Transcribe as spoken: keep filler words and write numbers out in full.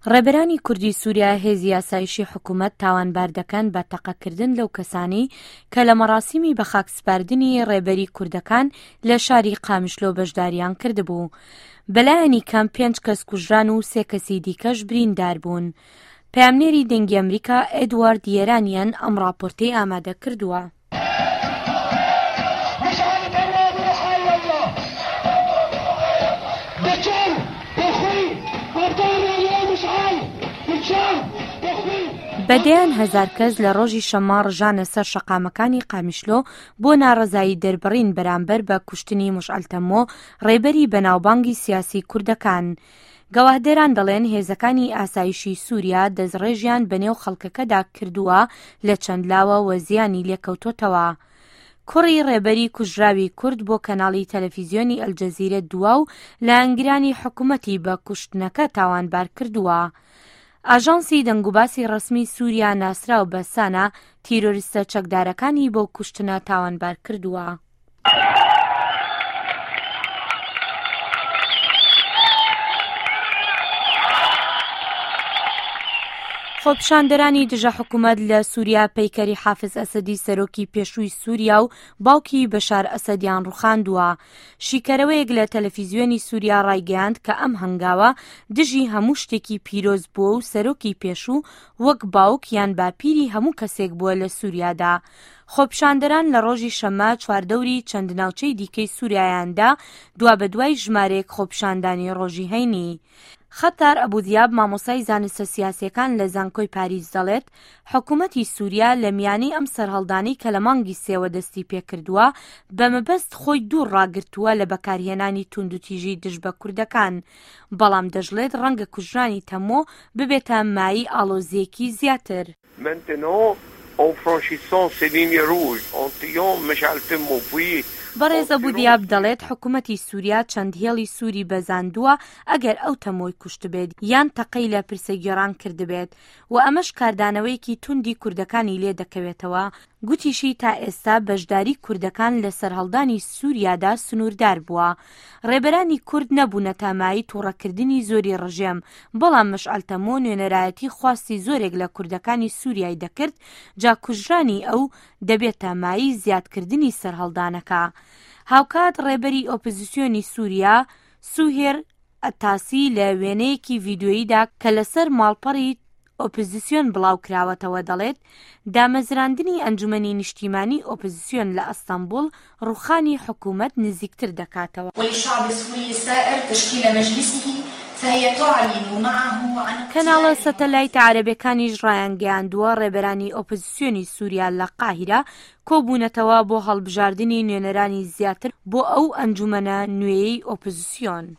ڕێبەرانی کوردی سووریا هێزی یاسایشی حکوومەت تاوانبار دەکەن بە تەقەکردن لەو کەسانی کە لە مەراسیمی بە خاکسپاردنی ڕێبەری کوردەکان لە شاری قامشلۆ بەشداریان کردبوو. بەلایەنی کەم پێنج کەس کوژران و سێ کەسی دیکەش بریندار بوون. پەیامنێری دەنگی ئەمریکا ئێدوارد یێرانیان ئەم ڕاپۆرتەی ئامادە کردووە. بەدەیان هەزار کەس لە ڕۆژی شەمە ڕژانە سەر شەقامەکانی قامیشلۆ بۆ ناڕەزایی دەربڕین بەرامبەر بە کوشتنی موشعەلتەمۆ ڕێبەری بەناوبانگی سیاسی کوردەکان. گەواهدەران دەڵێن هێزەکانی ئاسایشی سووریا دەستڕێژیان بەنێو خەڵکەکەدا کردووە لە چەند لاوە وە زیانی لێکەوتۆتەوە. کوڕی ڕێبەری کوژراوی کورد بۆ کەناڵی تەلەڤیزیۆنی ئەلجەزیرە دواو لە ئەنگرانی حکوومەتی بە کوشتنەکە تاوانبار کردووە. ئاژانسی دەنگوباسی ڕسمی سووریا ناسراو بە سانە تیرۆریستە چەکدارەکانی بۆ کوشتنە تاوانبار کردووە. خۆپیشاندەرانی دژە حکوومەت لە سووریا پەیکەری حافز ئەسەدی سەرۆکی پێشووی سووریا و باوکی بەشار ئەسەدیان ڕوخاندووە. شیکەرەوەیەک لە تەلەڤیزیۆنی سووریا ڕایگەیاند کە ئەم هەنگاوە دژی هەموو شتێکی پیرۆز بووە و سەرۆکی پێشوو وەک باوک یان باپیری هەموو کەسێک بووە لە سووریادا. خۆپیشاندەران لە ڕۆژی شەمە چواردەوری چەند ناوچەی دیکەی سووریایاندا دوا بە دوای ژمارەیەک خۆپیشاندانی ڕۆژی هەینی. خەتار ئەبودیاب مامۆسای زانستە سیاسیەکان لە زانکۆی پاریس دەڵێت حکوومەتی سووریا لە میانەی ئەم سەرهەڵدانی کە لە مانگی سێوە دەستی پێکردووە بە مەبەست خۆی دوور ڕاگرتووە لە بەکارهێنانی توندوتیژی دژ بە کوردەکان، بەڵام دەژڵێت ڕەنگە کوژرانی تەمۆ ببێتە مای ئاڵۆزیەکی زیاتر. بەڕێز ئەبودیاب دەڵێت حکوومەتی سووریا چەند هێڵی سووری بەزاندووە ئەگەر ئەو تەمۆی کوشت بێت یان تەقەی لە پرسەگێڕان کردبێت و ئەمەش کاردانەوەیەکی توندی کوردەکانی لێ دەکەوێتەوە. گوتیشی تا ئێستا بەشداری کوردەکان لە سەرهەڵدانی سووریادا سنووردار بووە. ڕێبەرانی کورد نەبوونە تامایی تووڕەکردنی زۆری ڕژێم، بەڵام مشعەلتەمۆ نوێنەرایەتی خواستی زۆرێک لە کوردەکانی سووریای دەکرد، جا کوژرانی ئەو دەبێت تامایی زیادکردنی سەرهەڵدانەکە. هاوکات ڕێبەری ئۆپۆزیسیۆنی سووریا سوهێر ئەتاسی لە وێنەیەکی ڤیدیۆییدا کە لەسەر ماڵپەڕی ئۆپۆزیسیۆن بڵاو کراوەتەوە دەڵێت دامەزراندنی ئەنجومەنی نیشتیمانی ئۆپۆزیسیۆن لە ئەستەمبول ڕوخانی حکوومەت نزیکتر دەکاتەوە. کەناڵە سەتەلایت عەرەبیەکانیش ڕایانگەیاندووە ڕێبەرانی ئۆپۆزیسیۆنی سووریا لە قاهیرە کۆبوونەتەوە بۆ هەڵبژاردنی نوێنەرانی زیاتر بۆ ئەو ئەنجومەنە نوێیەی ئۆپۆزیسیۆن.